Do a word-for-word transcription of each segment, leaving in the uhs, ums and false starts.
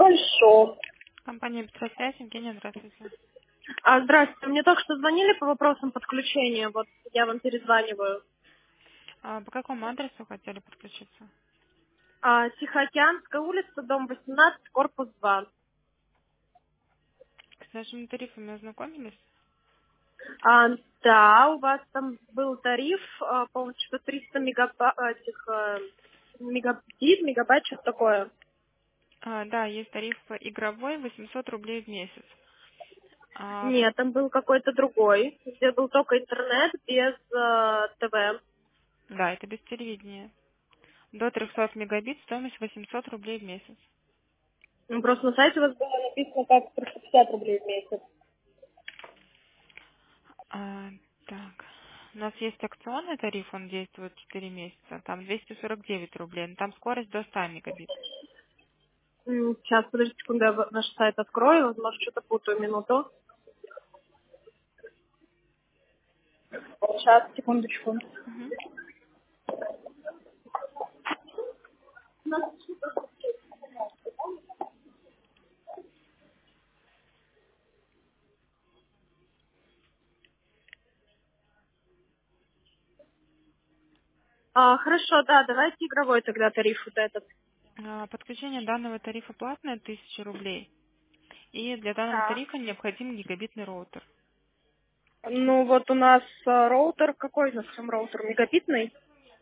Большой. Компания Петросвязь, Евгения, здравствуйте. А, здравствуйте, мне только что звонили по вопросам подключения, вот я вам перезваниваю. А по какому адресу хотели подключиться? А, Тихоокеанская улица, дом восемнадцать, корпус два. С нашими тарифами ознакомились? А, да, у вас там был тариф, а, по-моему, что триста мегабайт, этих, а, мегабит, мегабайт, что-то такое. А, да, есть тариф игровой восемьсот рублей в месяц. А, Нет, там был какой-то другой, где был только интернет без а, ТВ. да, это без телевидения. До трехсот мегабит стоимость восемьсот рублей в месяц. Ну, просто на сайте у вас было написано как триста пятьдесят рублей в месяц. А, так. У нас есть акционный тариф, он действует четыре месяца. Там двести сорок девять рублей, но там скорость до ста мегабит. М, Сейчас, подожди секунду, я ваш сайт открою, возможно, что-то путаю, минуту. Сейчас, секундочку. Мгм. А, хорошо, да, давайте игровой тогда тариф вот этот. А, подключение данного тарифа платное тысяча рублей. И для данного Так. тарифа необходим гигабитный роутер. Ну, вот у нас а, роутер, какой у нас там роутер, мегабитный?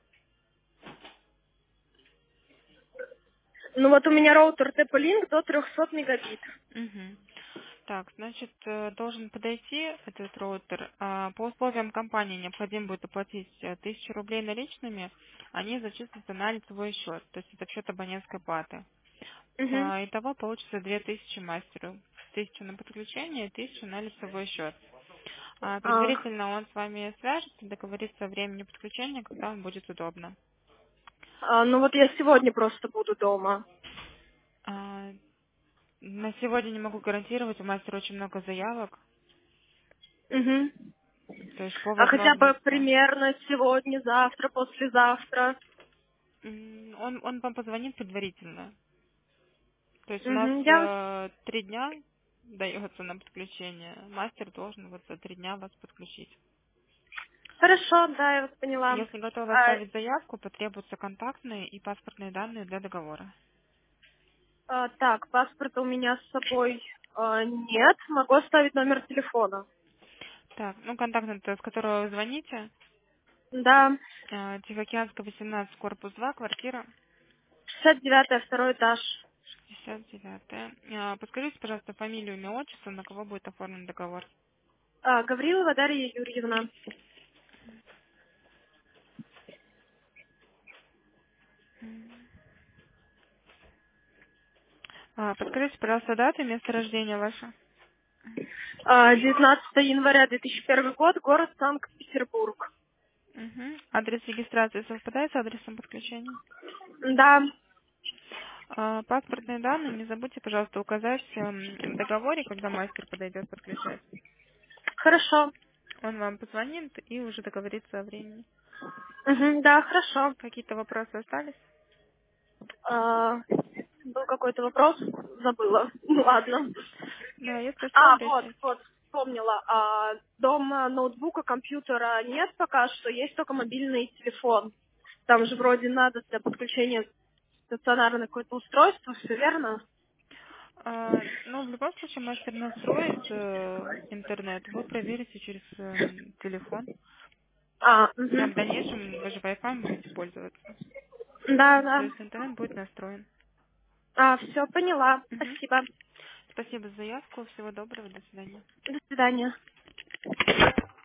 Ну, вот у меня роутер ти пи-Link до триста мегабит. Мгм. Так, значит, э, должен подойти этот роутер. А, По условиям компании необходимо будет оплатить э, тысячу рублей наличными, они зачислятся на лицевой счет, то есть это в счет абонентской платы. Угу. А, Итого получится две тысячи мастеру. Тысячу на подключение и тысячу на лицевой счет. А, А, Предварительно он с вами свяжется, договорится о времени подключения, когда вам будет удобно. а, ну, вот я сегодня просто буду дома. А, На сегодня не могу гарантировать, у мастера очень много заявок, Угу. то есть по А хотя бы возможности. примерно сегодня, завтра, послезавтра. М, Он, он вам позвонит предварительно. То есть у нас Угу. Я... э, три дня дается на подключение. Мастер должен вот за три дня вас подключить. Хорошо, да, я вас поняла. Если готовы А, оставить заявку, потребуются контактные и паспортные данные для договора. а, так, паспорта у меня с собой а, нет. Могу оставить номер телефона. Так, ну контактный, это с которого вы звоните. Да, Э, Тихоокеанская, восемнадцать, корпус два, квартира шестьдесят девятый, второй этаж. шестьдесят девятая. Э, Подскажите, пожалуйста, фамилию, имя, отчество, на кого будет оформлен договор. А, Гаврилова Дарья Юрьевна. А, Подскажите, пожалуйста, дату и место рождения ваше. А, девятнадцатого января две тысячи первый год, город Санкт-Петербург. Мгм. Адрес регистрации совпадает с адресом подключения? Да, А, Паспортные данные не забудьте, пожалуйста, указать эм, в договоре, когда мастер подойдет подключать. хорошо. Он вам позвонит и уже договорится о времени. Мгм, да, хорошо. Какие-то вопросы остались? А, был какой-то вопрос? Забыла. Ну, ладно. Да, если что, А, вот, обращайтесь. вот, вспомнила. А, дома ноутбука, компьютера нет пока что, есть только мобильный телефон. Там же вроде надо для подключения стационарное какое-то устройство, все верно? А, ну, в любом случае, мастер настроит э, интернет, вы проверите через эм, телефон. А, А в угу. дальнейшем вы же Wi-Fi будете пользоваться. Да, То да. есть интернет будет настроен. А, все, поняла. Мгм. Спасибо. Спасибо за заявку. Всего доброго. До свидания. До свидания.